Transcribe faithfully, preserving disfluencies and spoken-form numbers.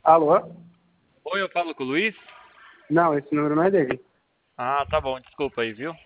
Alô? Oi, eu falo com o Luiz? Não, esse número não é dele. Ah, tá bom, desculpa aí, viu?